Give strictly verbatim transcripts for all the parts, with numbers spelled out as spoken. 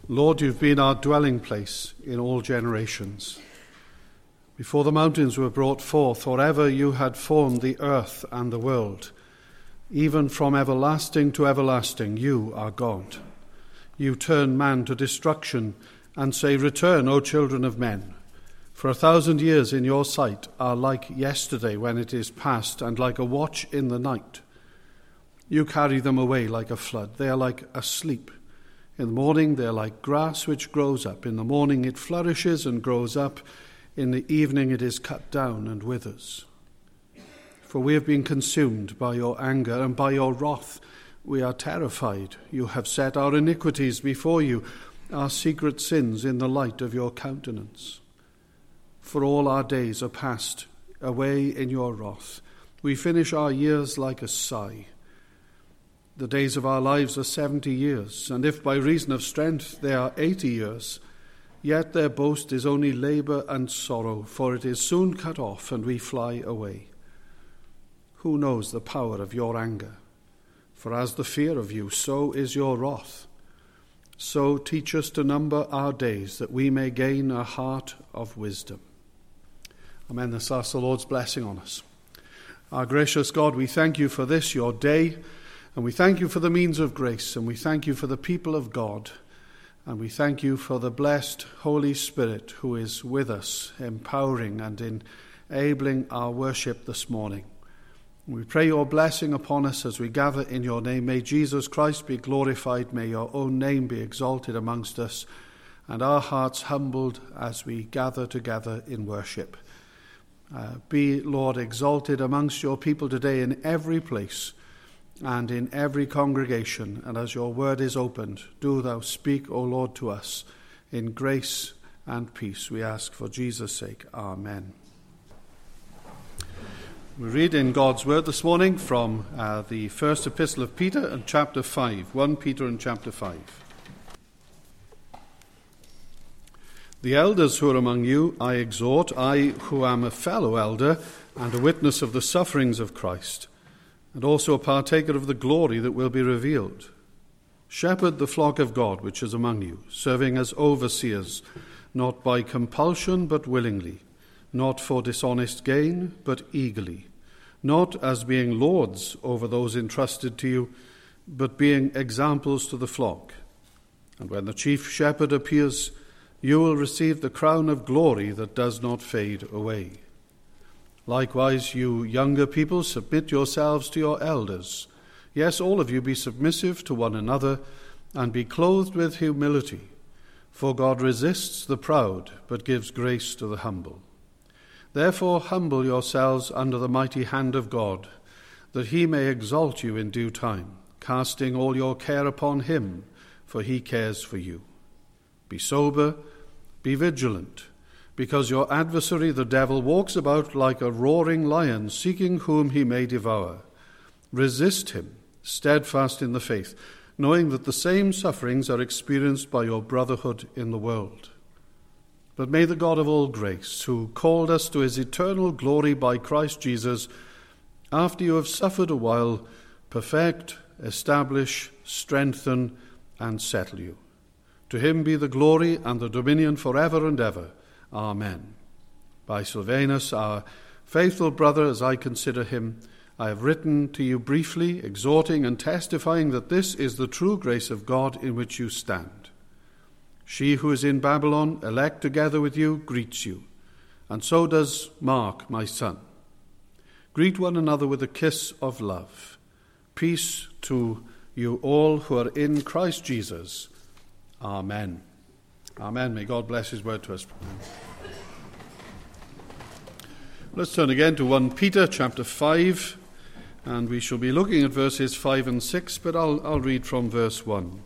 Lord, you've been our dwelling place in all generations. Before the mountains were brought forth, or ever you had formed the earth and the world, even from everlasting to everlasting, you are God. You turn man to destruction and say, "Return, O children of men." For a thousand years in your sight are like yesterday when it is past, and like a watch in the night. You carry them away like a flood. They are like asleep. In the morning they are like grass which grows up. In the morning it flourishes and grows up. In the evening it is cut down and withers. For we have been consumed by your anger, and by your wrath we are terrified. You have set our iniquities before you, our secret sins in the light of your countenance. For all our days are passed away in your wrath. We finish our years like a sigh. The days of our lives are seventy years, and if by reason of strength they are eighty years, yet their boast is only labour and sorrow, for it is soon cut off, and we fly away. Who knows the power of your anger? For as the fear of you, so is your wrath. So teach us to number our days, that we may gain a heart of wisdom. Amen. This asks the Lord's blessing on us. Our gracious God, we thank you for this, your day, and we thank you for the means of grace, and we thank you for the people of God, and we thank you for the blessed Holy Spirit who is with us, empowering and enabling our worship this morning. We pray your blessing upon us as we gather in your name. May Jesus Christ be glorified. May your own name be exalted amongst us, and our hearts humbled as we gather together in worship. Uh, be, Lord, exalted amongst your people today in every place and in every congregation. And as your word is opened, do thou speak, O Lord, to us in grace and peace. We ask for Jesus' sake. Amen. We read in God's word this morning from uh, the first epistle of Peter and chapter five, First Peter and chapter five. The elders who are among you I exhort, I who am a fellow elder and a witness of the sufferings of Christ, and also a partaker of the glory that will be revealed. Shepherd the flock of God which is among you, serving as overseers, not by compulsion but willingly, not for dishonest gain, but eagerly, not as being lords over those entrusted to you, but being examples to the flock. And when the chief shepherd appears, you will receive the crown of glory that does not fade away. Likewise, you younger people, submit yourselves to your elders. Yes, all of you be submissive to one another, and be clothed with humility. For God resists the proud, but gives grace to the humble. Therefore humble yourselves under the mighty hand of God, that he may exalt you in due time, casting all your care upon him, for he cares for you. Be sober, be vigilant, because your adversary the devil walks about like a roaring lion, seeking whom he may devour. Resist him, steadfast in the faith, knowing that the same sufferings are experienced by your brotherhood in the world. But may the God of all grace, who called us to his eternal glory by Christ Jesus, after you have suffered a while, perfect, establish, strengthen, and settle you. To him be the glory and the dominion forever and ever. Amen. By Silvanus, our faithful brother, as I consider him, I have written to you briefly, exhorting and testifying that this is the true grace of God in which you stand. She who is in Babylon, elect together with you, greets you, and so does Mark, my son. Greet one another with a kiss of love. Peace to you all who are in Christ Jesus. Amen. Amen. May God bless his word to us. Let's turn again to First Peter chapter five, and we shall be looking at verses five and six, but I'll, I'll read from verse one.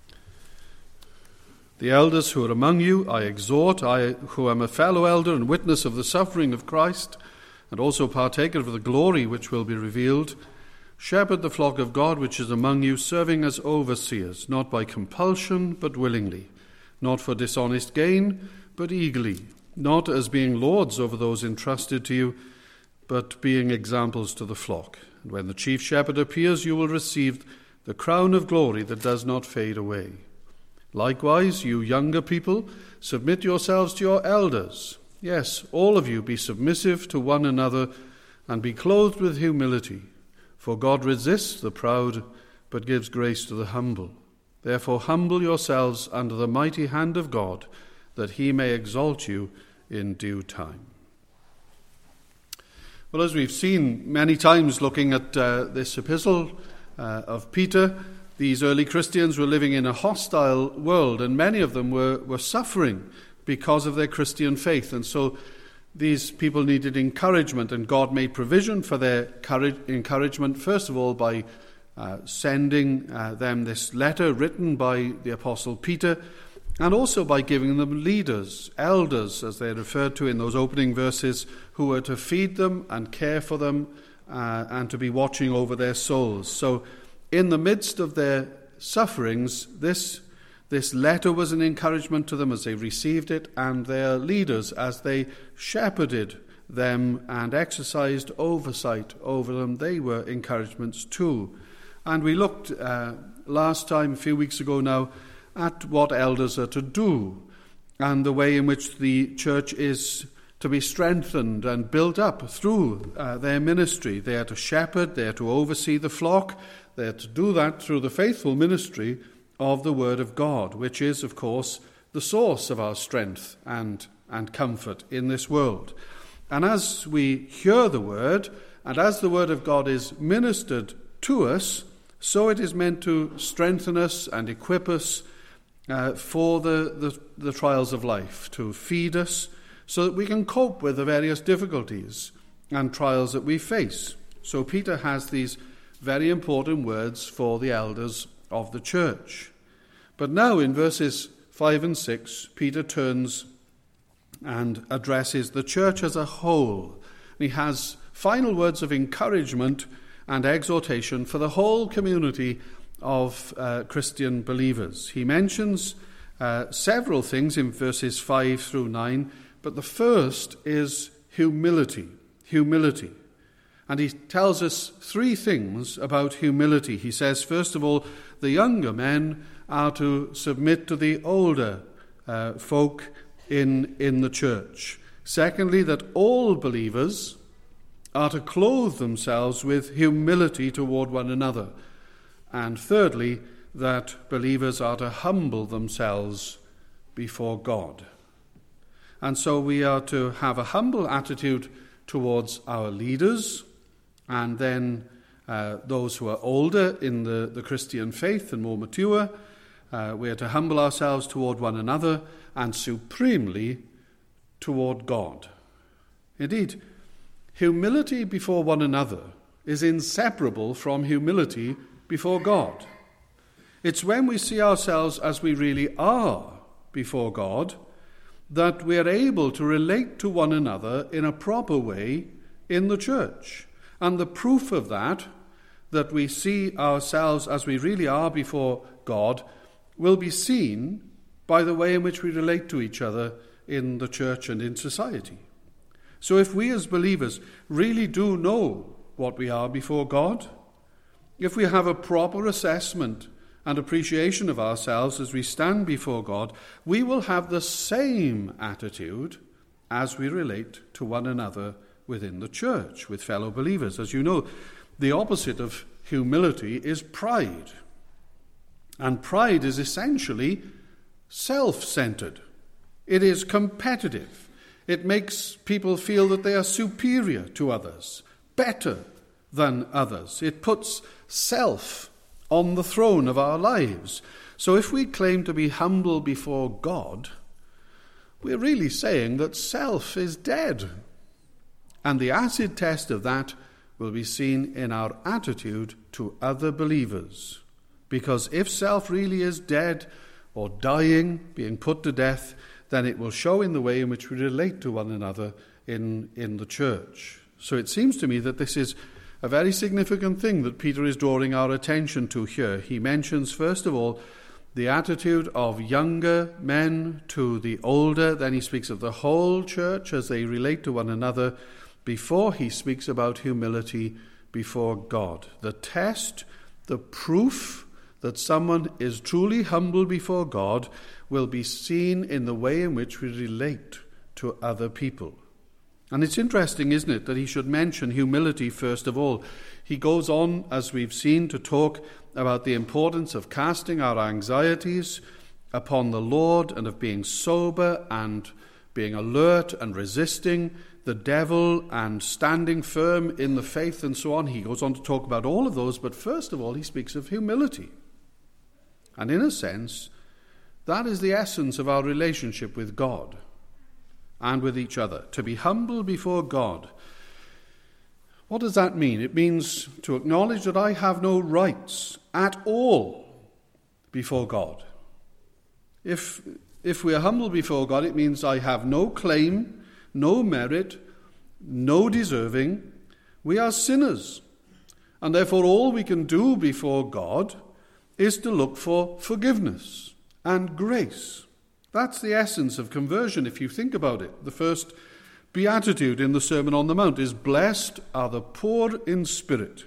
The elders who are among you I exhort, I who am a fellow elder and witness of the suffering of Christ, and also partaker of the glory which will be revealed, shepherd the flock of God which is among you, serving as overseers, not by compulsion but willingly, not for dishonest gain but eagerly, not as being lords over those entrusted to you, but being examples to the flock. And when the chief shepherd appears, you will receive the crown of glory that does not fade away. Likewise, you younger people, submit yourselves to your elders. Yes, all of you be submissive to one another and be clothed with humility. For God resists the proud, but gives grace to the humble. Therefore humble yourselves under the mighty hand of God, that he may exalt you in due time. Well, as we've seen many times looking at uh, this epistle uh, of Peter, these early Christians were living in a hostile world, and many of them were, were suffering because of their Christian faith. And so these people needed encouragement, and God made provision for their courage, encouragement, first of all by uh, sending uh, them this letter written by the Apostle Peter, and also by giving them leaders, elders, as they're referred to in those opening verses, who were to feed them and care for them uh, and to be watching over their souls. So in the midst of their sufferings, this, this letter was an encouragement to them as they received it, and their leaders as they shepherded them and exercised oversight over them. They were encouragements too. And we looked uh, last time, a few weeks ago now, at what elders are to do and the way in which the church is to be strengthened and built up through uh, their ministry. They are to shepherd, they are to oversee the flock, they are to do that through the faithful ministry of the Word of God, which is, of course, the source of our strength and, and comfort in this world. And as we hear the Word, and as the Word of God is ministered to us, so it is meant to strengthen us and equip us uh, for the, the, the trials of life, to feed us so that we can cope with the various difficulties and trials that we face. So Peter has these very important words for the elders of the church. But now in verses five and six, Peter turns and addresses the church as a whole. He has final words of encouragement and exhortation for the whole community of uh, Christian believers. He mentions uh, several things in verses five through nine, but the first is humility. Humility. And he tells us three things about humility. He says, first of all, the younger men are to submit to the older uh, folk in, in the church. Secondly, that all believers are to clothe themselves with humility toward one another. And thirdly, that believers are to humble themselves before God. And so we are to have a humble attitude towards our leaders, and then uh, those who are older in the, the Christian faith and more mature. Uh, we are to humble ourselves toward one another, and supremely toward God. Indeed, humility before one another is inseparable from humility before God. It's when we see ourselves as we really are before God that we are able to relate to one another in a proper way in the church. And the proof of that, that we see ourselves as we really are before God, will be seen by the way in which we relate to each other in the church and in society. So if we as believers really do know what we are before God, if we have a proper assessment and appreciation of ourselves as we stand before God, we will have the same attitude as we relate to one another within the church, with fellow believers. As you know, the opposite of humility is pride. And pride is essentially self-centered. It is competitive. It makes people feel that they are superior to others, better than others. It puts self on the throne of our lives. So if we claim to be humble before God, we're really saying that self is dead. And the acid test of that will be seen in our attitude to other believers. Because if self really is dead or dying, being put to death, then it will show in the way in which we relate to one another in, in the church. So it seems to me that this is a very significant thing that Peter is drawing our attention to here. He mentions, first of all, the attitude of younger men to the older. Then he speaks of the whole church as they relate to one another before he speaks about humility before God. The test, the proof that someone is truly humble before God will be seen in the way in which we relate to other people. And it's interesting, isn't it, that he should mention humility first of all. He goes on, as we've seen, to talk about the importance of casting our anxieties upon the Lord and of being sober and being alert and resisting the devil and standing firm in the faith and so on. He goes on to talk about all of those, but first of all he speaks of humility. And in a sense, that is the essence of our relationship with God and with each other, to be humble before God. What does that mean? It means to acknowledge that I have no rights at all before God. If, if we are humble before God, it means I have no claim, no merit, no deserving. We are sinners. And therefore all we can do before God is to look for forgiveness and grace. That's the essence of conversion, if you think about it. The first beatitude in the Sermon on the Mount is, blessed are the poor in spirit.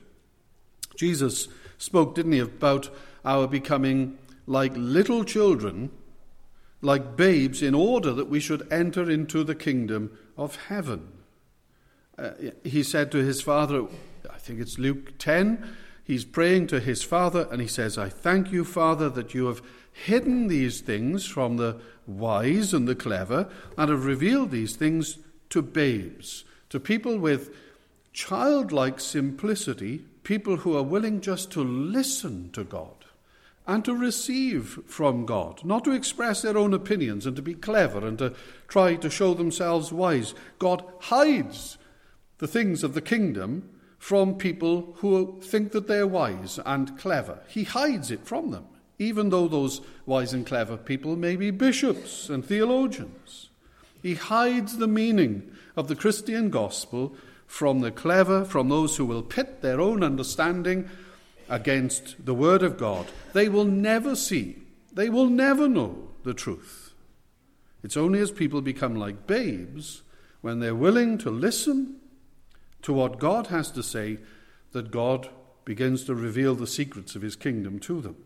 Jesus spoke, didn't he, about our becoming like little children, like babes, in order that we should enter into the kingdom of heaven. Uh, he said to his Father, I think it's Luke ten, he's praying to his Father and he says, I thank you, Father, that you have hidden these things from the wise and the clever and have revealed these things to babes, to people with childlike simplicity, people who are willing just to listen to God and to receive from God, not to express their own opinions and to be clever and to try to show themselves wise. God hides the things of the kingdom from people who think that they're wise and clever. He hides it from them, even though those wise and clever people may be bishops and theologians. He hides the meaning of the Christian gospel from the clever, from those who will pit their own understanding against the word of God. They will never see, they will never know the truth. It's only as people become like babes, when they're willing to listen to what God has to say, that God begins to reveal the secrets of his kingdom to them.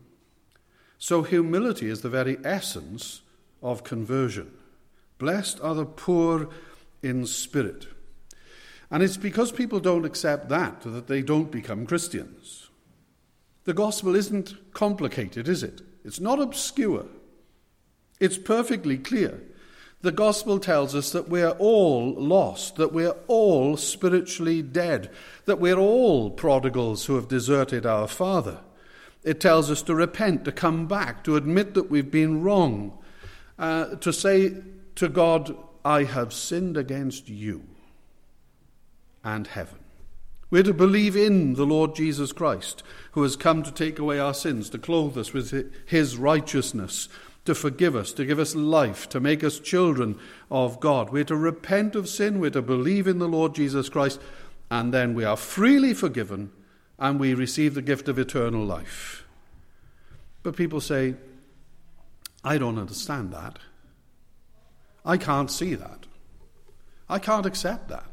So humility is the very essence of conversion. Blessed are the poor in spirit. And it's because people don't accept that that they don't become Christians. The gospel isn't complicated, is it? It's not obscure. It's perfectly clear. The gospel tells us that we're all lost, that we're all spiritually dead, that we're all prodigals who have deserted our Father. It tells us to repent, to come back, to admit that we've been wrong, uh, to say to God, I have sinned against you and heaven. We're to believe in the Lord Jesus Christ, who has come to take away our sins, to clothe us with his righteousness, to forgive us, to give us life, to make us children of God. We're to repent of sin, we're to believe in the Lord Jesus Christ, and then we are freely forgiven and we receive the gift of eternal life. But people say, I don't understand that. I can't see that. I can't accept that.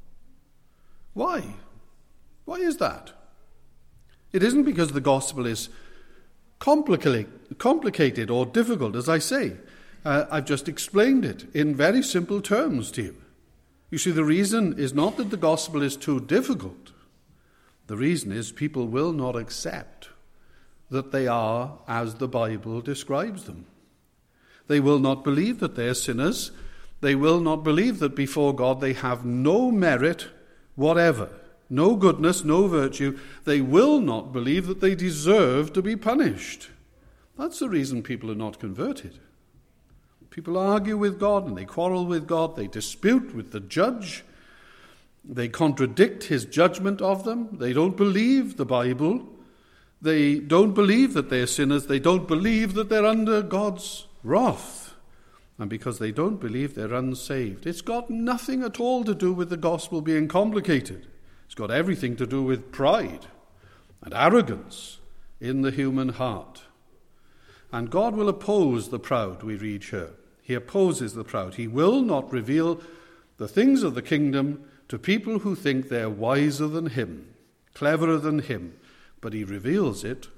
Why? Why is that? It isn't because the gospel is complicated, complicated or difficult, as I say. Uh, I've just explained it in very simple terms to you. You see, the reason is not that the gospel is too difficult. The reason is people will not accept that they are as the Bible describes them. They will not believe that they are sinners. They will not believe that before God they have no merit whatever, no goodness, no virtue. They will not believe that they deserve to be punished. That's the reason people are not converted. People argue with God and they quarrel with God. They dispute with the judge. They contradict his judgment of them. They don't believe the Bible. They don't believe that they're sinners. They don't believe that they're under God's wrath. And because they don't believe, they're unsaved. It's got nothing at all to do with the gospel being complicated. It's got everything to do with pride and arrogance in the human heart. And God will oppose the proud, we read here. He opposes the proud. He will not reveal the things of the kingdom to people who think they're wiser than him, cleverer than him, but he reveals it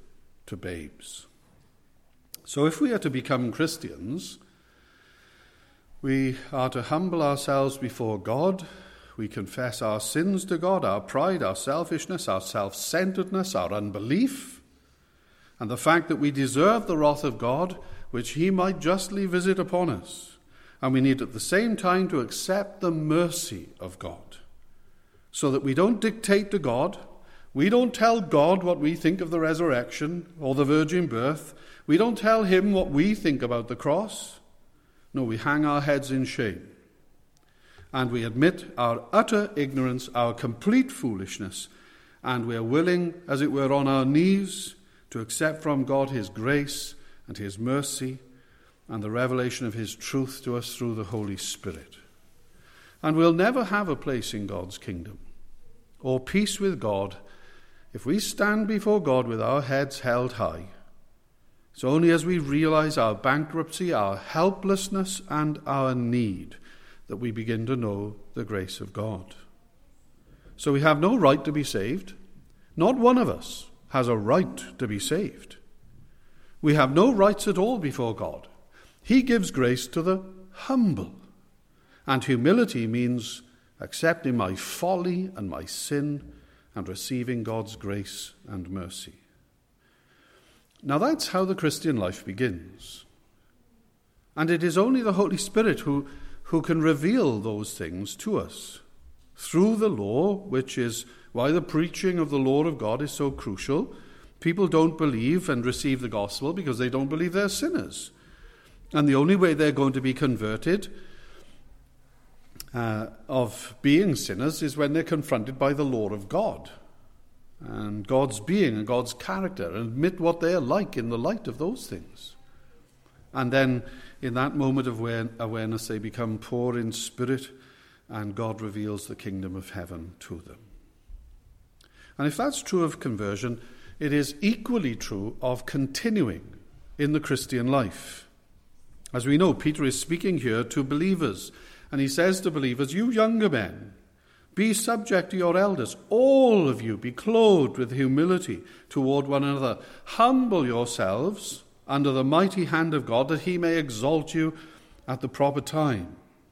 to babes. So if we are to become Christians, we are to humble ourselves before God. We confess our sins to God, our pride, our selfishness, our self-centeredness, our unbelief, and the fact that we deserve the wrath of God, which he might justly visit upon us. And we need at the same time to accept the mercy of God, so that we don't dictate to God. We don't tell God what we think of the resurrection or the virgin birth. We don't tell him what we think about the cross. No, we hang our heads in shame. And we admit our utter ignorance, our complete foolishness, and we are willing, as it were, on our knees to accept from God his grace and his mercy and the revelation of his truth to us through the Holy Spirit. And we'll never have a place in God's kingdom or peace with God if we stand before God with our heads held high. It's only as we realize our bankruptcy, our helplessness, and our need that we begin to know the grace of God. So we have no right to be saved. Not one of us has a right to be saved. We have no rights at all before God. He gives grace to the humble. And humility means accepting my folly and my sin and receiving God's grace and mercy. Now that's how the Christian life begins. And it is only the Holy Spirit who, who can reveal those things to us through the law, which is why the preaching of the law of God is so crucial. People don't believe and receive the gospel because they don't believe they're sinners. And the only way they're going to be converted uh, of being sinners is when they're confronted by the law of God and God's being and God's character, and admit what they're like in the light of those things. And then in that moment of awareness they become poor in spirit, and God reveals the kingdom of heaven to them. And if that's true of conversion, it is equally true of continuing in the Christian life. As we know, Peter is speaking here to believers, and he says to believers, you younger men, be subject to your elders. All of you be clothed with humility toward one another. Humble yourselves under the mighty hand of God, that he may exalt you at the proper time.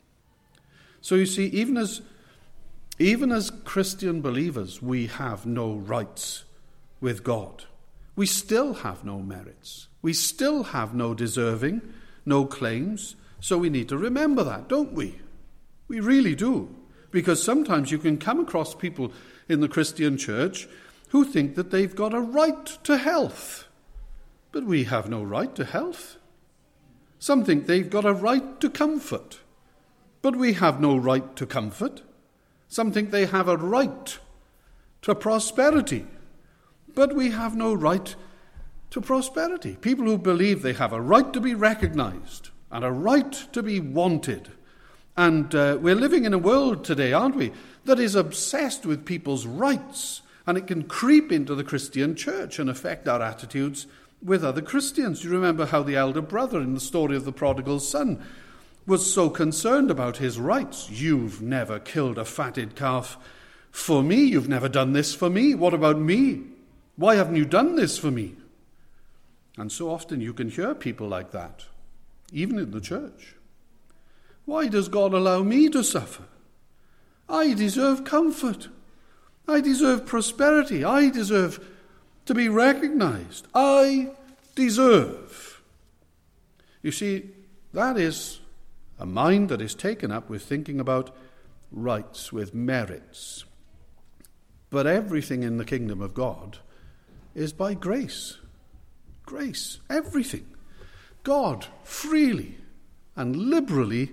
So you see, even as, even as Christian believers, we have no rights with God. We still have no merits. We still have no deserving, no claims. So we need to remember that, don't we? We really do. Because sometimes you can come across people in the Christian church who think that they've got a right to health. But we have no right to health. Some think they've got a right to comfort. But we have no right to comfort. Some think they have a right to prosperity. But we have no right to prosperity. People who believe they have a right to be recognized and a right to be wanted. And uh, we're living in a world today, aren't we, that is obsessed with people's rights, and it can creep into the Christian church and affect our attitudes with other Christians. You remember how the elder brother in the story of the prodigal son was so concerned about his rights. You've never killed a fatted calf for me. You've never done this for me. What about me? Why haven't you done this for me? And so often you can hear people like that, even in the church. Why does God allow me to suffer? I deserve comfort. I deserve prosperity. I deserve to be recognized. I deserve. You see, that is a mind that is taken up with thinking about rights, with merits. But everything in the kingdom of God is by grace. Grace. Everything. God freely and liberally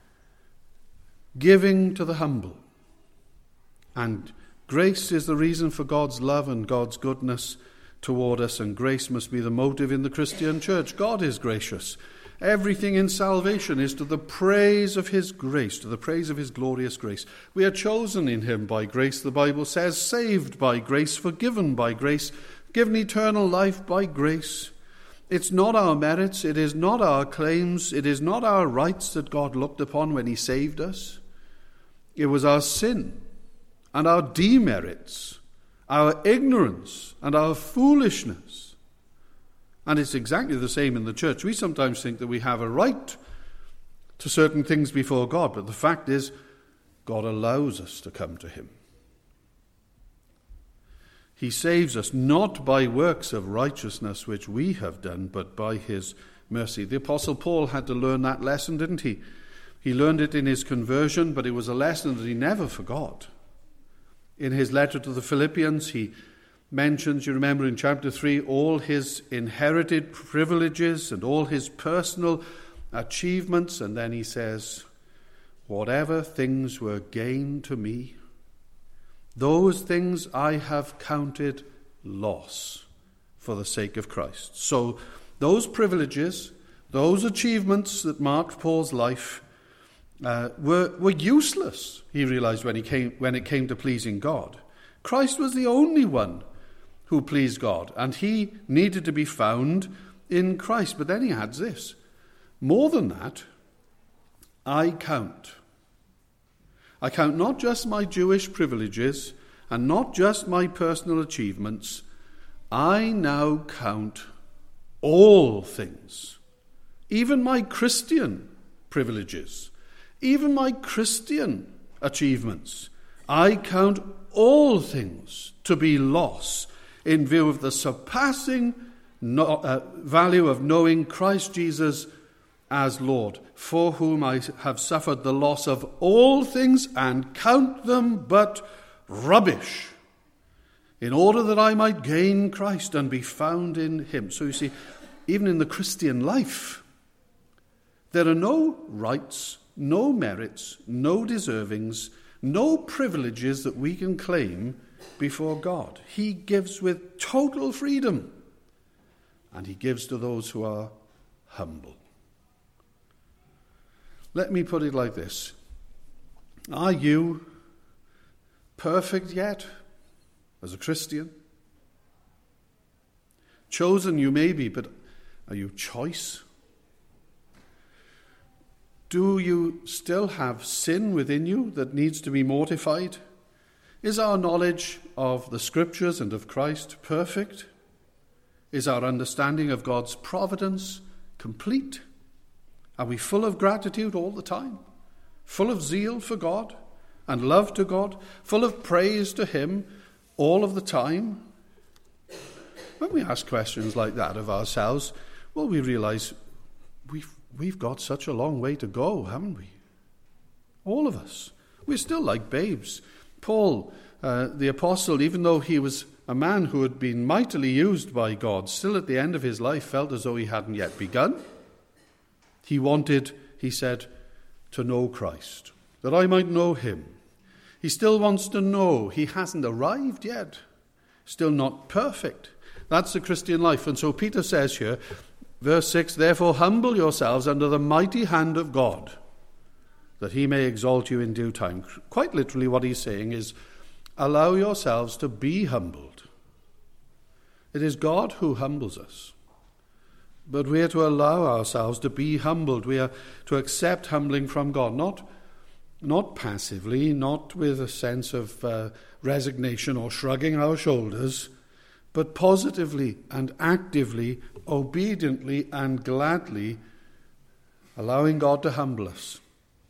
giving to the humble. And grace is the reason for God's love and God's goodness toward us, and grace must be the motive in the Christian church. God is gracious. Everything in salvation is to the praise of his grace, to the praise of his glorious grace. We are chosen in him by grace, the Bible says, saved by grace, forgiven by grace, given eternal life by grace. It's not our merits, it is not our claims, it is not our rights that God looked upon when he saved us. It was our sin and our demerits, our ignorance and our foolishness And it's exactly the same in the church. We sometimes think that we have a right to certain things before God, but the fact is, God allows us to come to him. He saves us not by works of righteousness which we have done, but by his mercy. The Apostle Paul had to learn that lesson, didn't he? He learned it in his conversion, but it was a lesson that he never forgot. In his letter to the Philippians, he mentions, you remember in chapter three, all his inherited privileges and all his personal achievements, and then he says, whatever things were gain to me, those things I have counted loss for the sake of Christ. So those privileges, those achievements that marked Paul's life uh, were, were useless, he realized when, he came, when it came to pleasing God. Christ was the only one who pleased God, and he needed to be found in Christ. But then he adds this, more than that, I count. I count not just my Jewish privileges and not just my personal achievements. I now count all things, even my Christian privileges, even my Christian achievements. I count all things to be loss in view of the surpassing no, uh, value of knowing Christ Jesus as Lord, for whom I have suffered the loss of all things and count them but rubbish, in order that I might gain Christ and be found in him. So you see, even in the Christian life, there are no rights, no merits, no deservings, no privileges that we can claim before God. He gives with total freedom, and he gives to those who are humble. Let me put it like this. Are you perfect yet as a Christian? Chosen you may be, but are you choice? Do you still have sin within you that needs to be mortified? Is our knowledge of the Scriptures and of Christ perfect? Is our understanding of God's providence complete? Are we full of gratitude all the time? Full of zeal for God and love to God? Full of praise to him all of the time? When we ask questions like that of ourselves, well, we realize we've, we've got such a long way to go, haven't we? All of us. We're still like babes. Paul, uh, the apostle, even though he was a man who had been mightily used by God, still at the end of his life felt as though he hadn't yet begun. He wanted, he said, to know Christ, that I might know him. He still wants to know. He hasn't arrived yet. Still not perfect. That's the Christian life. And so Peter says here, verse six, therefore humble yourselves under the mighty hand of God, that he may exalt you in due time. Quite literally what he's saying is, allow yourselves to be humbled. It is God who humbles us. But we are to allow ourselves to be humbled. We are to accept humbling from God, not, not passively, not with a sense of uh, resignation or shrugging our shoulders, but positively and actively, obediently and gladly allowing God to humble us.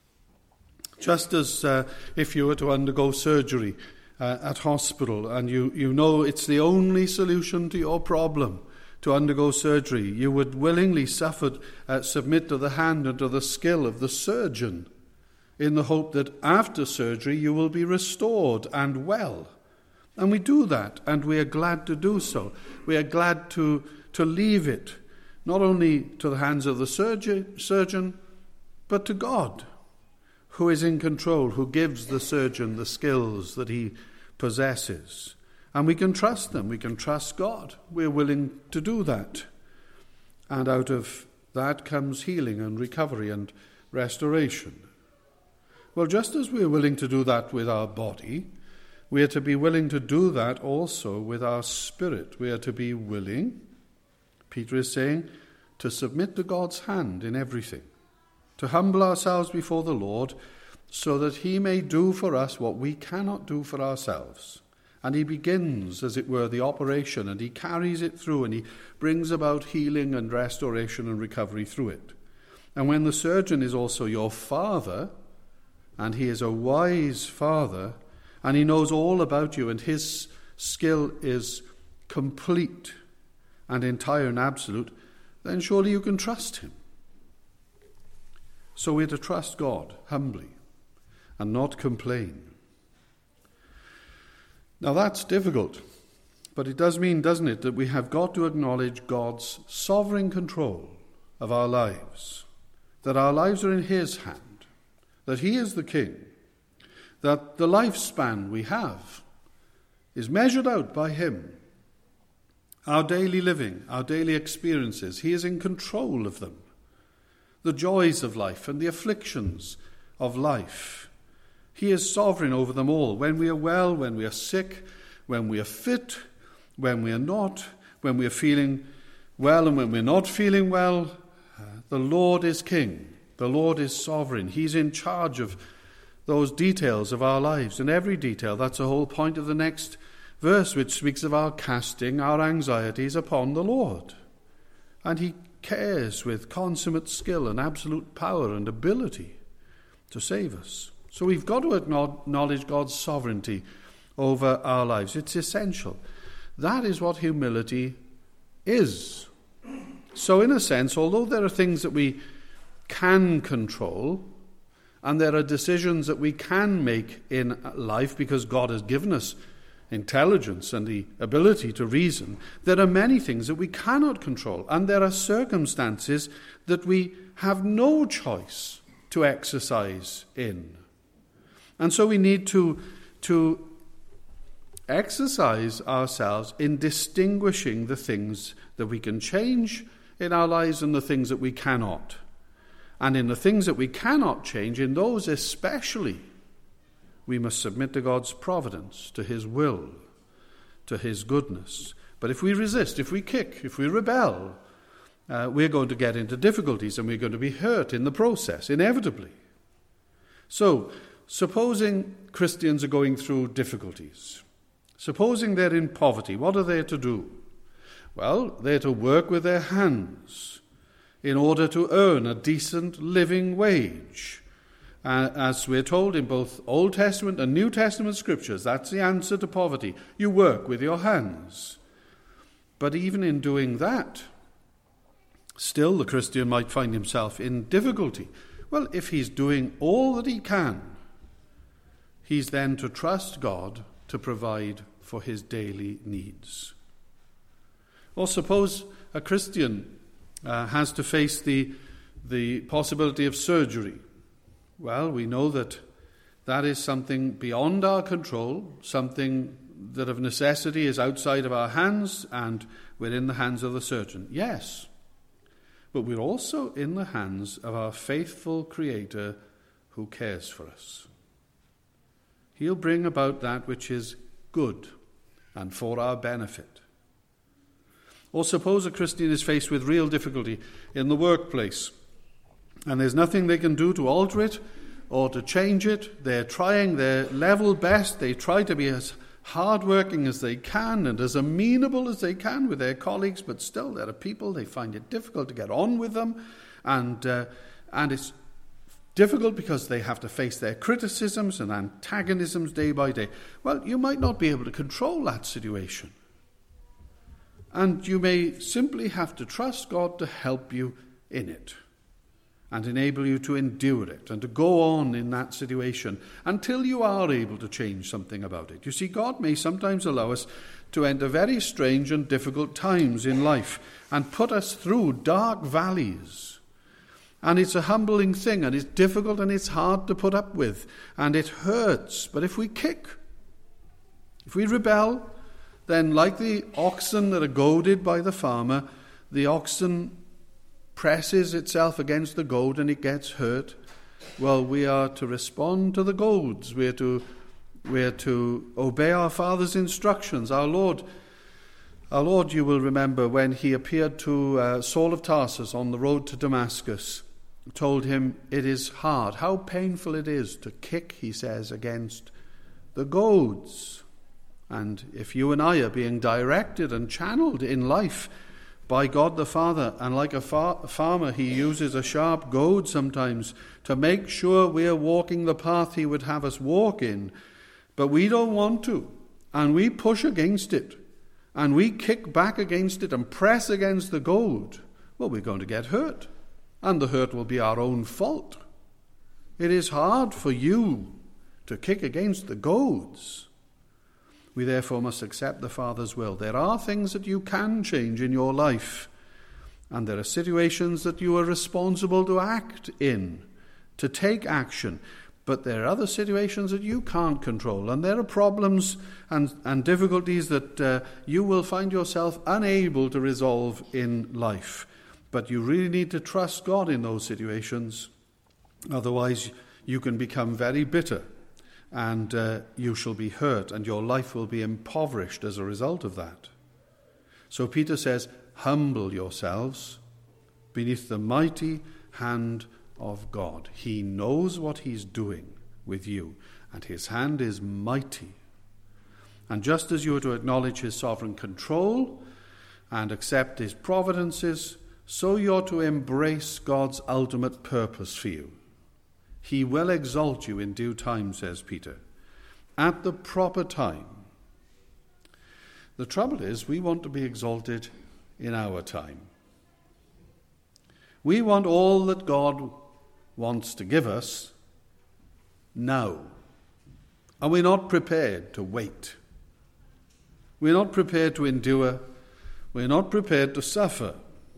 Just as uh, if you were to undergo surgery uh, at hospital and you, you know it's the only solution to your problem, to undergo surgery, you would willingly suffer, uh, submit to the hand and to the skill of the surgeon in the hope that after surgery you will be restored and well. And we do that, and we are glad to do so. We are glad to, to leave it, not only to the hands of the surgeon, surgeon, but to God, who is in control, who gives the surgeon the skills that he possesses. And we can trust them. We can trust God. We're willing to do that. And out of that comes healing and recovery and restoration. Well, just as we're willing to do that with our body, we are to be willing to do that also with our spirit. We are to be willing, Peter is saying, to submit to God's hand in everything, to humble ourselves before the Lord so that he may do for us what we cannot do for ourselves. And he begins, as it were, the operation, and he carries it through, and he brings about healing and restoration and recovery through it. And when the surgeon is also your father, and he is a wise father, and he knows all about you, and his skill is complete and entire and absolute, then surely you can trust him. So we're to trust God humbly and not complain. Now that's difficult, but it does mean, doesn't it, that we have got to acknowledge God's sovereign control of our lives, that our lives are in his hand, that he is the king, that the lifespan we have is measured out by him. Our daily living, our daily experiences, he is in control of them. The joys of life and the afflictions of life, he is sovereign over them all. When we are well, when we are sick, when we are fit, when we are not, when we are feeling well and when we're not feeling well, uh, the Lord is king. The Lord is sovereign. He's in charge of those details of our lives, and every detail. That's the whole point of the next verse, which speaks of our casting our anxieties upon the Lord. And he cares with consummate skill and absolute power and ability to save us. So we've got to acknowledge God's sovereignty over our lives. It's essential. That is what humility is. So in a sense, although there are things that we can control, and there are decisions that we can make in life because God has given us intelligence and the ability to reason, there are many things that we cannot control, and there are circumstances that we have no choice to exercise in. And so we need to, to exercise ourselves in distinguishing the things that we can change in our lives and the things that we cannot. And in the things that we cannot change, in those especially, we must submit to God's providence, to his will, to his goodness. But if we resist, if we kick, if we rebel, uh, we're going to get into difficulties and we're going to be hurt in the process, inevitably. So, supposing Christians are going through difficulties, supposing they're in poverty, what are they to do? Well, they're to work with their hands in order to earn a decent living wage. Uh, as we're told in both Old Testament and New Testament scriptures, that's the answer to poverty. You work with your hands. But even in doing that, still the Christian might find himself in difficulty. Well, if he's doing all that he can, he's then to trust God to provide for his daily needs. Or suppose a Christian uh, has to face the, the possibility of surgery. Well, we know that that is something beyond our control, something that of necessity is outside of our hands, and we're in the hands of the surgeon. Yes, but we're also in the hands of our faithful Creator who cares for us. He'll bring about that which is good and for our benefit. Or suppose a Christian is faced with real difficulty in the workplace, and there's nothing they can do to alter it or to change it. They're trying their level best. They try to be as hardworking as they can and as amenable as they can with their colleagues, but still there are people, they find it difficult to get on with them, and uh, and it's difficult because they have to face their criticisms and antagonisms day by day. Well, you might not be able to control that situation. And you may simply have to trust God to help you in it and enable you to endure it and to go on in that situation until you are able to change something about it. You see, God may sometimes allow us to enter very strange and difficult times in life and put us through dark valleys. And it's a humbling thing, and it's difficult, and it's hard to put up with, and it hurts. But if we kick, if we rebel, then like the oxen that are goaded by the farmer, the oxen presses itself against the goad and it gets hurt. Well, we are to respond to the goads. We are to, we are to obey our Father's instructions. Our Lord, our Lord, you will remember, when he appeared to uh, Saul of Tarsus on the road to Damascus, told him, it is hard, how painful it is to kick, he says, against the goads And if you and I are being directed and channeled in life by God the Father, and like a far- farmer, he uses a sharp goad sometimes to make sure we are walking the path he would have us walk in, but we don't want to, and we push against it, and we kick back against it and press against the goad, well, we're going to get hurt, and the hurt will be our own fault. It is hard for you to kick against the goads. We therefore must accept the Father's will. There are things that you can change in your life, and there are situations that you are responsible to act in, to take action. But there are other situations that you can't control, and there are problems and, and difficulties that uh, you will find yourself unable to resolve in life. But you really need to trust God in those situations. Otherwise, you can become very bitter, and uh, you shall be hurt, and your life will be impoverished as a result of that. So Peter says, humble yourselves beneath the mighty hand of God. He knows what he's doing with you, and his hand is mighty. And just as you are to acknowledge his sovereign control and accept his providences, so you're to embrace God's ultimate purpose for you. He will exalt you in due time, says Peter, at the proper time. The trouble is, we want to be exalted in our time. We want all that God wants to give us now. And we're not prepared to wait. We're not prepared to endure. We're not prepared to suffer.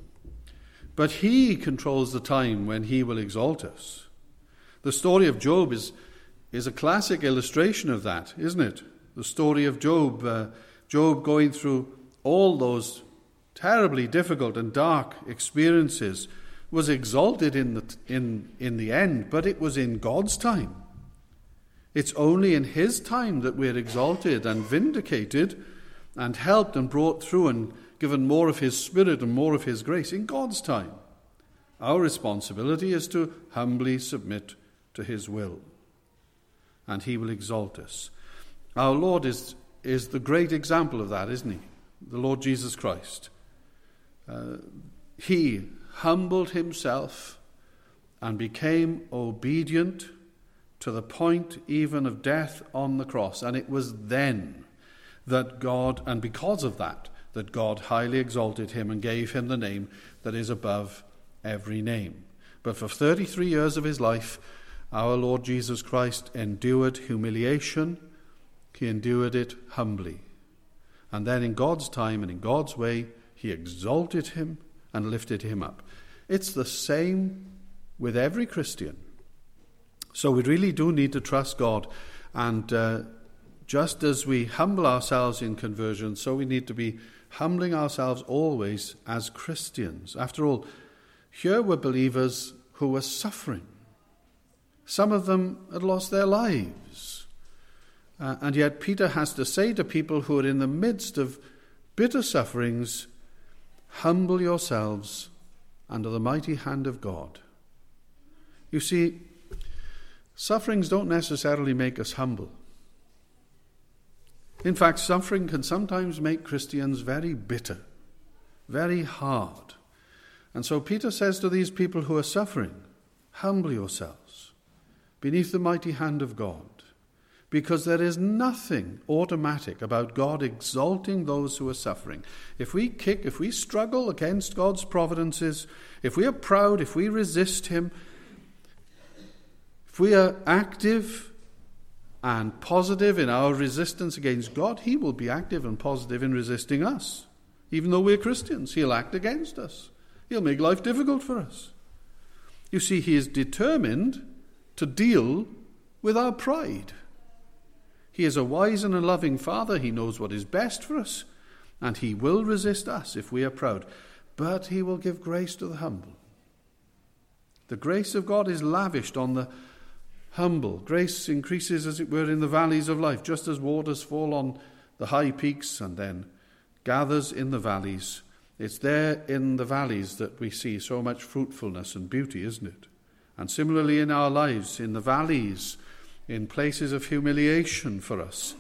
But he controls the time when he will exalt us. The story of Job is, is a classic illustration of that, isn't it? The story of Job, uh, Job going through all those terribly difficult and dark experiences, was exalted in the, in, in the end, but it was in God's time. It's only in his time that we're exalted and vindicated and helped and brought through and given more of his Spirit and more of his grace in God's time. Our responsibility is to humbly submit to his will, and he will exalt us. Our Lord is, is the great example of that, isn't he? The Lord Jesus Christ. Uh, he humbled himself and became obedient to the point even of death on the cross. And it was then that God, and because of that, that God highly exalted him and gave him the name that is above every name. But for thirty-three years of his life, our Lord Jesus Christ endured humiliation. He endured it humbly. And then in God's time and in God's way, he exalted him and lifted him up. It's the same with every Christian. So we really do need to trust God. And uh, just as we humble ourselves in conversion, so we need to be humbling ourselves always as Christians. After all, here were believers who were suffering. Some of them had lost their lives. Uh, and yet Peter has to say to people who are in the midst of bitter sufferings, humble yourselves under the mighty hand of God. You see, sufferings don't necessarily make us humble. In fact, suffering can sometimes make Christians very bitter, very hard. And so Peter says to these people who are suffering, humble yourselves beneath the mighty hand of God, because there is nothing automatic about God exalting those who are suffering. If we kick, if we struggle against God's providences, if we are proud, if we resist him, if we are active and positive in our resistance against God, he will be active and positive in resisting us. Even though we're Christians, he'll act against us. He'll make life difficult for us. You see, he is determined to deal with our pride. He is a wise and a loving Father. He knows what is best for us, and he will resist us if we are proud. But he will give grace to the humble. The grace of God is lavished on the humble. Grace increases, as it were, in the valleys of life, just as waters fall on the high peaks and then gathers in the valleys. It's there in the valleys that we see so much fruitfulness and beauty, isn't it? And similarly in our lives, in the valleys, in places of humiliation for us,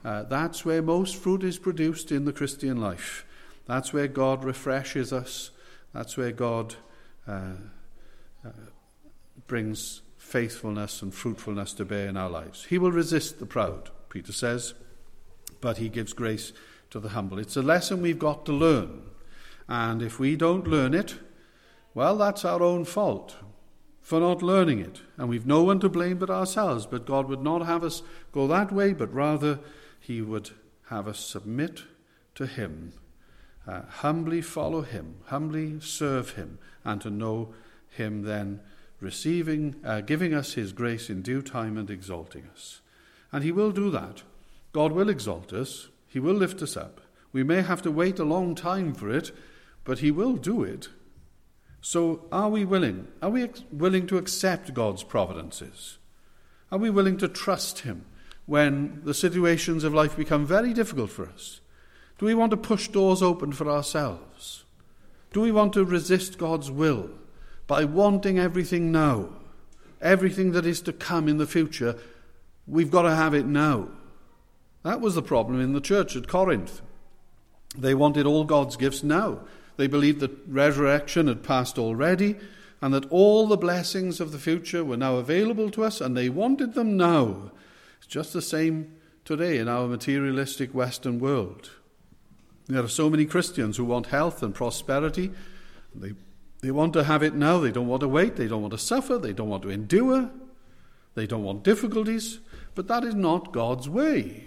Uh, that's where most fruit is produced in the Christian life. That's where God refreshes us. That's where God uh, uh, brings faithfulness and fruitfulness to bear in our lives. He will resist the proud, Peter says, but he gives grace to the humble. It's a lesson we've got to learn. And if we don't learn it, well, that's our own fault for not learning it. And we've no one to blame but ourselves. But God would not have us go that way, but rather he would have us submit to him, uh, humbly follow him, humbly serve him, and to know him then receiving, uh, giving us his grace in due time and exalting us. And he will do that. God will exalt us. He will lift us up. We may have to wait a long time for it, but he will do it. So are we willing? Are we ex- willing to accept God's providences? Are we willing to trust him when the situations of life become very difficult for us? Do we want to push doors open for ourselves? Do we want to resist God's will by wanting everything now? Everything that is to come in the future, we've got to have it now. That was the problem in the church at Corinth. They wanted all God's gifts now. They believed that resurrection had passed already and that all the blessings of the future were now available to us, and they wanted them now. It's just the same today in our materialistic Western world. There are so many Christians who want health and prosperity. They, they want to have it now. They don't want to wait. They don't want to suffer. They don't want to endure. They don't want difficulties. But that is not God's way.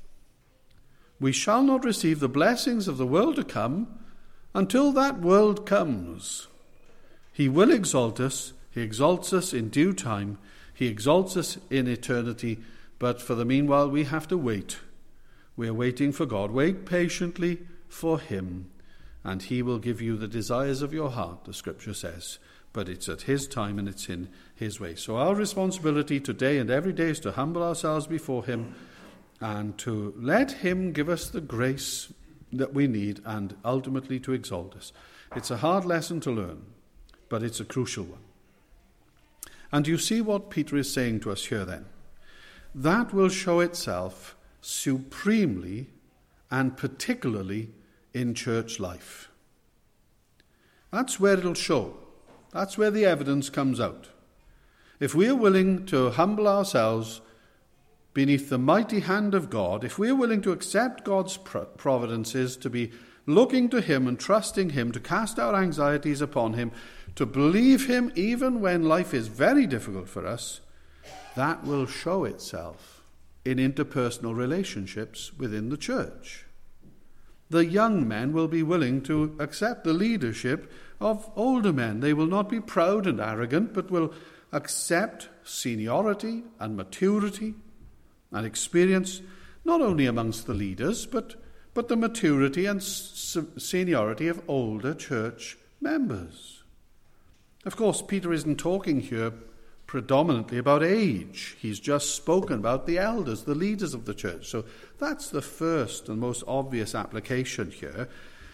We shall not receive the blessings of the world to come until that world comes. He will exalt us. He exalts us in due time. He exalts us in eternity. But for the meanwhile, we have to wait. We are waiting for God. Wait patiently for him, and he will give you the desires of your heart, the scripture says. But it's at his time and it's in his way. So our responsibility today and every day is to humble ourselves before him and to let him give us the grace that we need and ultimately to exalt us. It's a hard lesson to learn, but it's a crucial one. And you see what Peter is saying to us here then. That will show itself supremely and particularly in church life. That's where it'll show. That's where the evidence comes out. If we are willing to humble ourselves beneath the mighty hand of God, if we are willing to accept God's providences, to be looking to him and trusting him, to cast our anxieties upon him, to believe him even when life is very difficult for us, that will show itself in interpersonal relationships within the church. The young men will be willing to accept the leadership of older men. They will not be proud and arrogant, but will accept seniority and maturity and experience, not only amongst the leaders, but, but the maturity and seniority of older church members. Of course, Peter isn't talking here predominantly about age. He's just spoken about the elders, the leaders of the church. So that's the first and most obvious application here.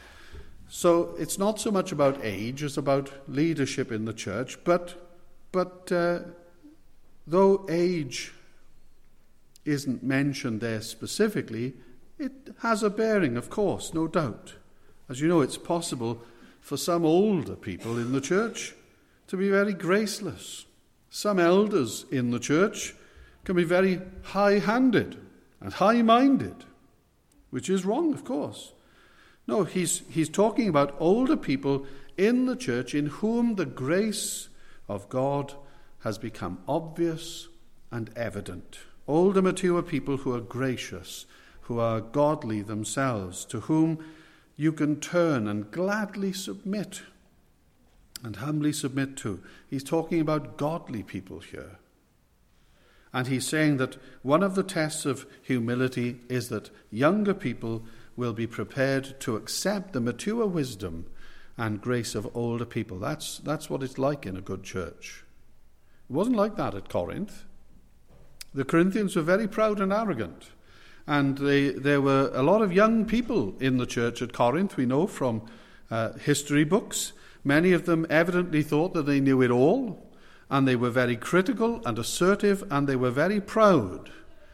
So it's not so much about age as about leadership in the church, but, but uh, though age isn't mentioned there specifically, it has a bearing, of course, no doubt. As you know, it's possible for some older people in the church to be very graceless. Some elders in the church can be very high-handed and high-minded, which is wrong, of course. No, he's, he's talking about older people in the church in whom the grace of God has become obvious and evident. Older, mature people who are gracious, who are godly themselves, to whom you can turn and gladly submit and humbly submit to. He's talking about godly people here. And he's saying that one of the tests of humility is that younger people will be prepared to accept the mature wisdom and grace of older people. That's, that's what it's like in a good church. It wasn't like that at Corinth. The Corinthians were very proud and arrogant. And they, there were a lot of young people in the church at Corinth, we know from uh, history books. Many of them evidently thought that they knew it all, and they were very critical and assertive, and they were very proud.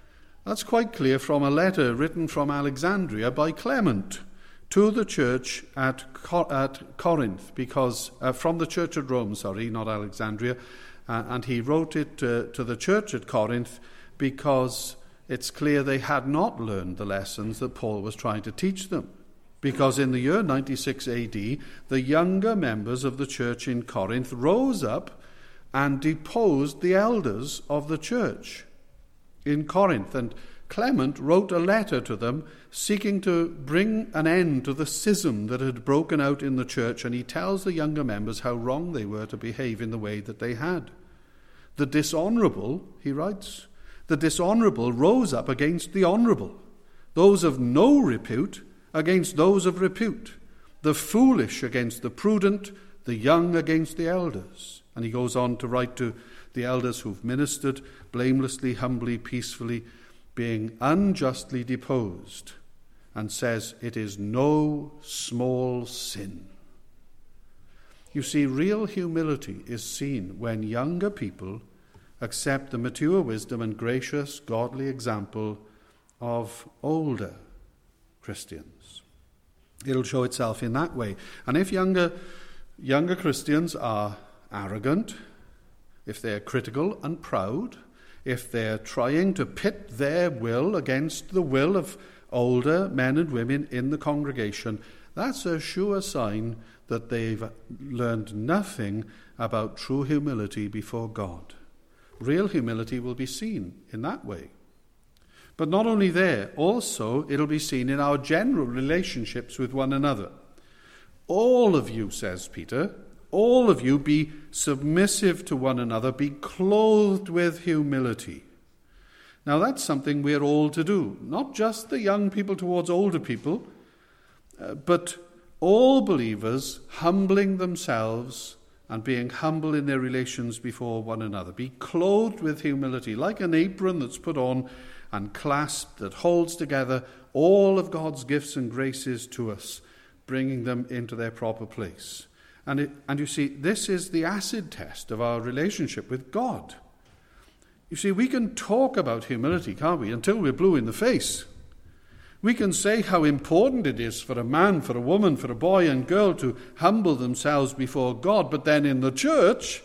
That's quite clear from a letter written from Alexandria by Clement to the church at Cor- at Corinth, because uh, from the church at Rome, sorry, not Alexandria, uh, and he wrote it uh, to the church at Corinth because it's clear they had not learned the lessons that Paul was trying to teach them. Because in the year ninety-six A D, the younger members of the church in Corinth rose up and deposed the elders of the church in Corinth. And Clement wrote a letter to them seeking to bring an end to the schism that had broken out in the church, and he tells the younger members how wrong they were to behave in the way that they had. The dishonourable, he writes, the dishonourable rose up against the honourable, those of no repute against those of repute, the foolish against the prudent, the young against the elders. And he goes on to write to the elders who've ministered blamelessly, humbly, peacefully, being unjustly deposed, and says it is no small sin. You see, real humility is seen when younger people accept the mature wisdom and gracious, godly example of older Christians. It'll show itself in that way. And if younger, younger Christians are arrogant, if they're critical and proud, if they're trying to pit their will against the will of older men and women in the congregation, that's a sure sign that they've learned nothing about true humility before God. Real humility will be seen in that way. But not only there, also it'll be seen in our general relationships with one another. All of you, says Peter, all of you be submissive to one another, be clothed with humility. Now that's something we're all to do, not just the young people towards older people, uh, but all believers humbling themselves and being humble in their relations before one another. Be clothed with humility, like an apron that's put on and clasped, that holds together all of God's gifts and graces to us, bringing them into their proper place. And, it, and you see, this is the acid test of our relationship with God. You see, we can talk about humility, can't we, until we're blue in the face. We can say how important it is for a man, for a woman, for a boy and girl to humble themselves before God, but then in the church,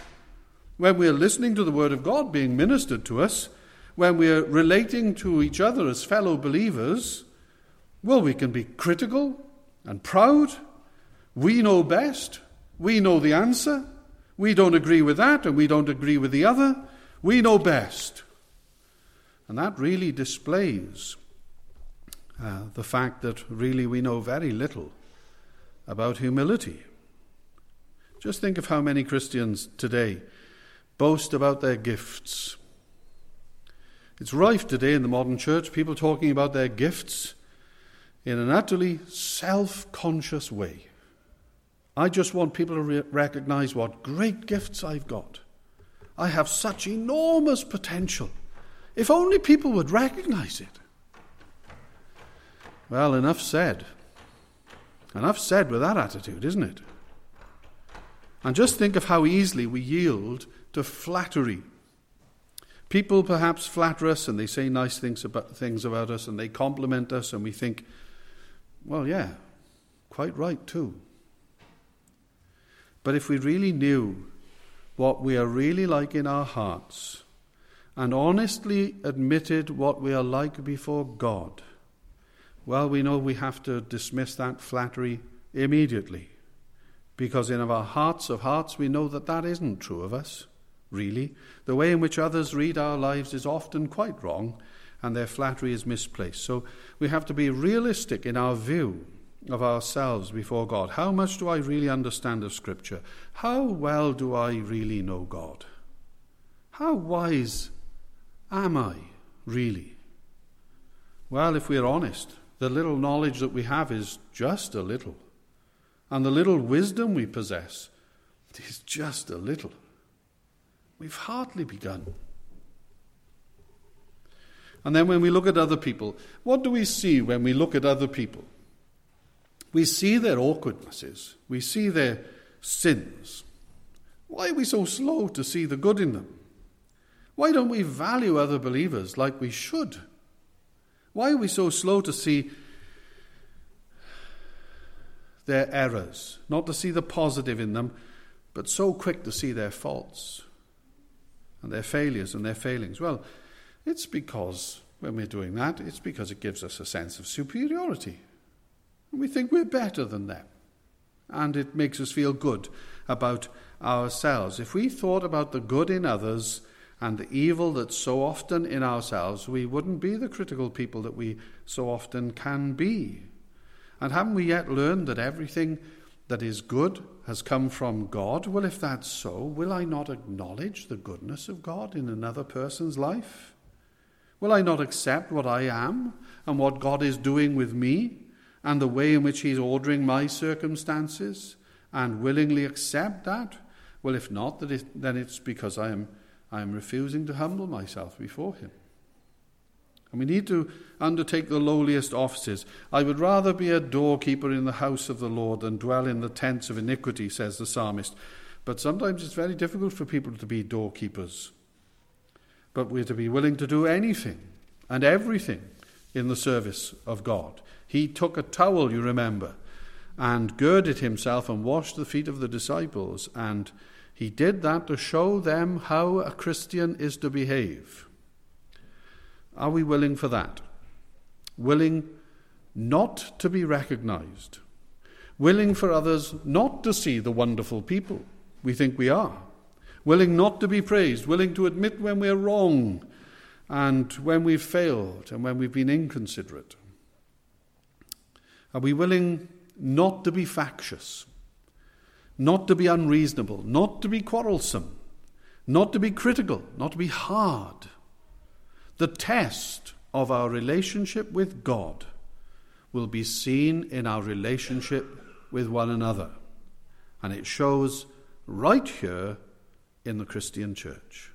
when we're listening to the Word of God being ministered to us, when we're relating to each other as fellow believers, well, we can be critical and proud. We know best. We know the answer. We don't agree with that and we don't agree with the other. We know best. And that really displays uh, the fact that really we know very little about humility. Just think of how many Christians today boast about their gifts. It's rife today in the modern church, people talking about their gifts in an utterly self-conscious way. I just want people to re- recognize what great gifts I've got. I have such enormous potential. If only people would recognize it. Well, enough said. Enough said with that attitude, isn't it? And just think of how easily we yield to flattery. People perhaps flatter us and they say nice things about, things about us and they compliment us and we think, well, yeah, quite right too. But if we really knew what we are really like in our hearts and honestly admitted what we are like before God, well, we know we have to dismiss that flattery immediately, because in our hearts of hearts we know that that isn't true of us, really. The way in which others read our lives is often quite wrong, and their flattery is misplaced. So we have to be realistic in our view of ourselves before God. How much do I really understand of Scripture? How well do I really know God? How wise am I really? Well, if we're honest, the little knowledge that we have is just a little. And the little wisdom we possess is just a little. We've hardly begun. And then when we look at other people, what do we see when we look at other people? We see their awkwardnesses. We see their sins. Why are we so slow to see the good in them? Why don't we value other believers like we should Why are we so slow to see their errors, not to see the positive in them, but so quick to see their faults and their failures and their failings? Well, it's because when we're doing that, it's because it gives us a sense of superiority. We think we're better than them. And it makes us feel good about ourselves. If we thought about the good in others and the evil that's so often in ourselves, we wouldn't be the critical people that we so often can be. And haven't we yet learned that everything that is good has come from God? Well, if that's so, will I not acknowledge the goodness of God in another person's life? Will I not accept what I am and what God is doing with me and the way in which he's ordering my circumstances, and willingly accept that? Well, if not, that it, then it's because I am, I am refusing to humble myself before him. And we need to undertake the lowliest offices. I would rather be a doorkeeper in the house of the Lord than dwell in the tents of iniquity, says the psalmist. But sometimes it's very difficult for people to be doorkeepers. But we're to be willing to do anything and everything in the service of God. He took a towel, you remember, and girded himself and washed the feet of the disciples. And he did that to show them how a Christian is to behave. Are we willing for that? Willing not to be recognized. Willing for others not to see the wonderful people we think we are. Willing not to be praised. Willing to admit when we're wrong and when we've failed and when we've been inconsiderate. Are we willing not to be factious, not to be unreasonable, not to be quarrelsome, not to be critical, not to be hard? The test of our relationship with God will be seen in our relationship with one another. And it shows right here in the Christian church.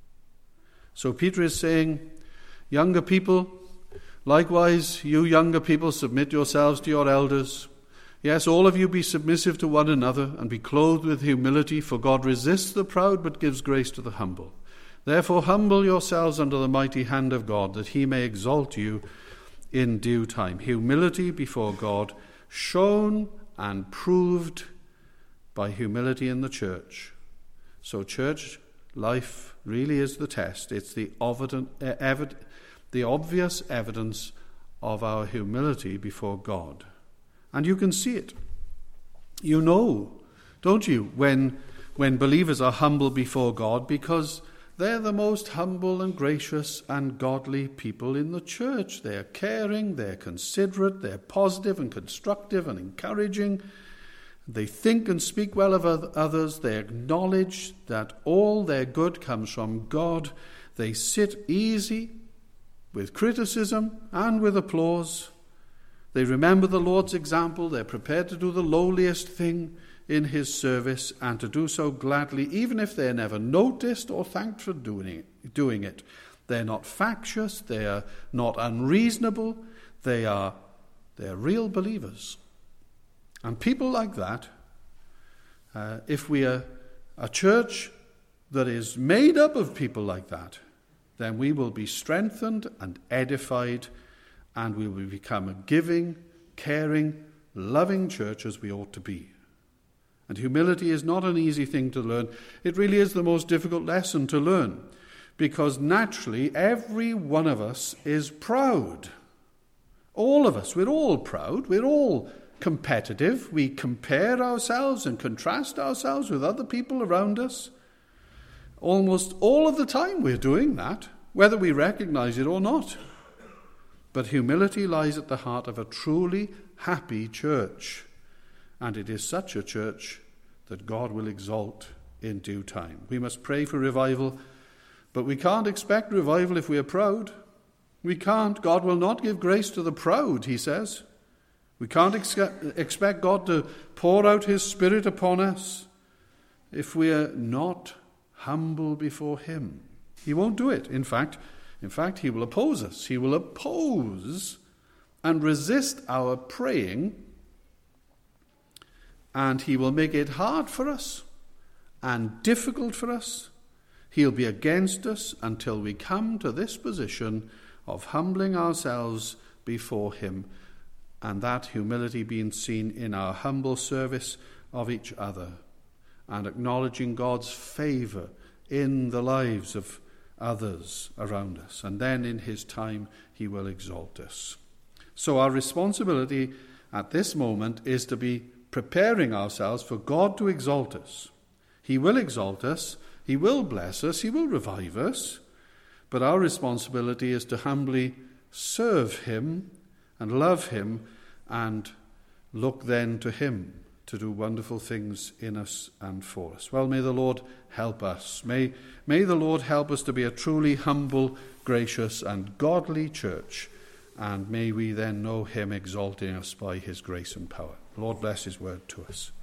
So Peter is saying, younger people, likewise, you younger people, submit yourselves to your elders. Yes, all of you be submissive to one another and be clothed with humility, for God resists the proud but gives grace to the humble. Therefore humble yourselves under the mighty hand of God, that he may exalt you in due time. Humility before God, shown and proved by humility in the church. So church life really is the test. It's the, evident, evid, the obvious evidence of our humility before God. And you can see it. You know, don't you, when, when believers are humble before God, because they're the most humble and gracious and godly people in the church. They're caring, they're considerate, they're positive and constructive and encouraging. They think and speak well of others. They acknowledge that all their good comes from God. They sit easy with criticism and with applause. They remember the Lord's example. They're prepared to do the lowliest thing in his service, and to do so gladly, even if they're never noticed or thanked for doing it. Doing it. They're not factious. They are not unreasonable. They are, they are real believers. And people like that, uh, if we are a church that is made up of people like that, then we will be strengthened and edified, and we will become a giving, caring, loving church as we ought to be. And humility is not an easy thing to learn. It really is the most difficult lesson to learn, because naturally every one of us is proud. All of us, we're all proud. We're all competitive. We compare ourselves and contrast ourselves with other people around us. Almost all of the time we're doing that, whether we recognize it or not. But humility lies at the heart of a truly happy church. And it is such a church that God will exalt in due time. We must pray for revival, but we can't expect revival if we are proud. We can't. God will not give grace to the proud, he says. We can't ex- expect God to pour out his Spirit upon us if we are not humble before him. He won't do it. In fact, in fact, he will oppose us. He will oppose and resist our praying, and he will make it hard for us and difficult for us. He'll be against us until we come to this position of humbling ourselves before him, and that humility being seen in our humble service of each other, and acknowledging God's favour in the lives of others around us. And then in his time he will exalt us. So our responsibility at this moment is to be preparing ourselves for God to exalt us. He will exalt us, he will bless us, he will revive us, but our responsibility is to humbly serve him and love him and look then to him to do wonderful things in us and for us. Well, may the Lord help us. May, may the Lord help us to be a truly humble, gracious and godly church, and may we then know him exalting us by his grace and power. The Lord bless his word to us.